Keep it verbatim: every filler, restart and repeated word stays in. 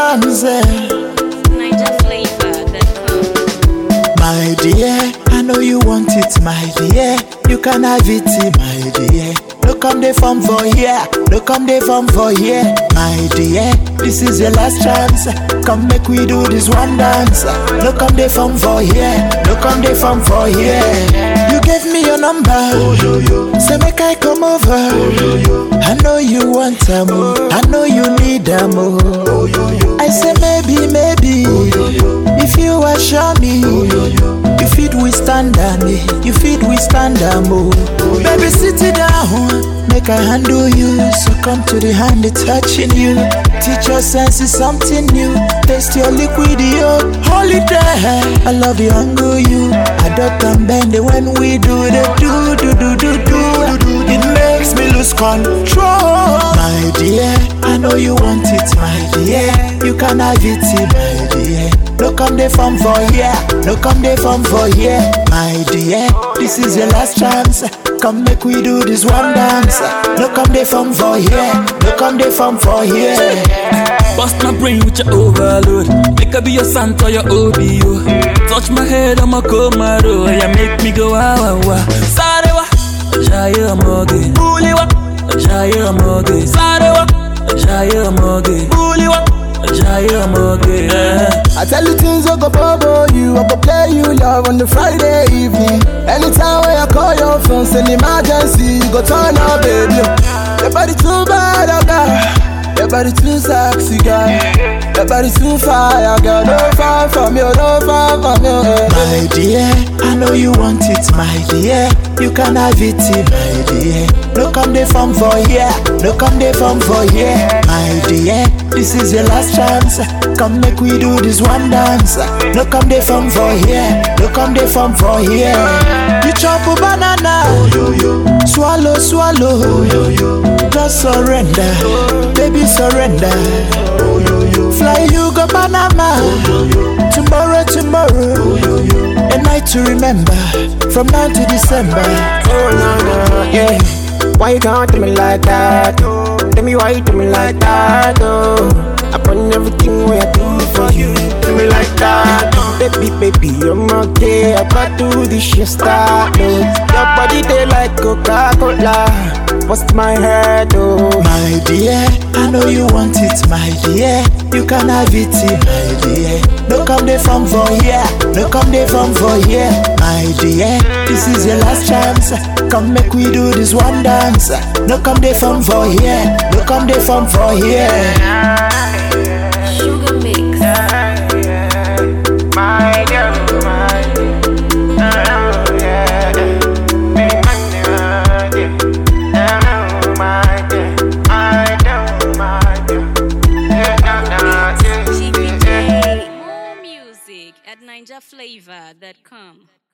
dance. Niger flavor that come. My dear, I know you want it, my dear. You can have it, my dear. No come dey form for here, no come dey form for here. My dear, this is your last chance. Come make we do this one dance. No come dey form for here, no come dey form for here. You gave me your number, oh, yo, yo. Say make I come over, oh, yo, yo. I know you want a mo, I know you need a mo, oh, yo, yo. I say maybe, maybe, oh, yo, yo. If you assure me, oh, yo, yo. You fit withstand me, you fit withstand mo. Oh, baby, sit it down, make I handle you. So come to the hand, it's touching you. Teach your senses something new. Taste your liquid, yo. Holiday, I love you, angle you. I don't come bend it when we do the do do do do do. It makes me lose control. My dear, I know you want it, my dear. You can have it, my dear. No come dey form for here, no come dey form for here. My dear, this is your last chance. Come make we do this one dance. No come dey form for here, no come dey form for here. Bust my brain with your overload. Make I be your Santa, your O B O. Touch my head, I'ma coma roll. Yeah, make me go wow wow wow. Sarewa, Jaya Moge. Buliwa, Jaya Moge. Sarewa, Jaya Moge. Buliwa, Jaya Moge. I tell you things I go bubble you, I go play you love on the Friday evening. Anytime when I call your phone, send emergency, you go turn up, baby. Your body too bad, oh God. Your body too sexy, girl. Your body too fire, girl. No far from you, no far from you. My dear, I know you want it, my dear. You can have it, my dear. No come dey form for here, no come dey form for here. My dear, this is your last chance. Come make we do this one dance. No come dey form for here, no come dey form for here. You chop a banana, oh, yo, yo. Swallow, swallow, oh, yo, yo. Just surrender, baby surrender. Oh, yo, yo. Fly you go Panama, oh, yo, yo. Tomorrow, tomorrow, oh, yo, yo. A night to remember, from now to December. Oh no no, yeah. Why you can't do me like that? Tell me why you do me like that, oh. Upon everything we I do for you, do me like that, oh. Baby, baby, I'm okay. I got to this shit start, oh. Your body they like Coca-Cola. Bust my head, oh. My dear, I know you want it, my dear. You can have it, my dear. No come dey form for here, no come dey form for here. My dear, this is your last chance. Come make we do this one dance. No come dey form for here, no come dey form for here. Sugar mix. My girl, my oh, yeah. Baby, my dear, yeah. My dear, I don't mind you. Yeah, G P J. More music at niger flavor dot com.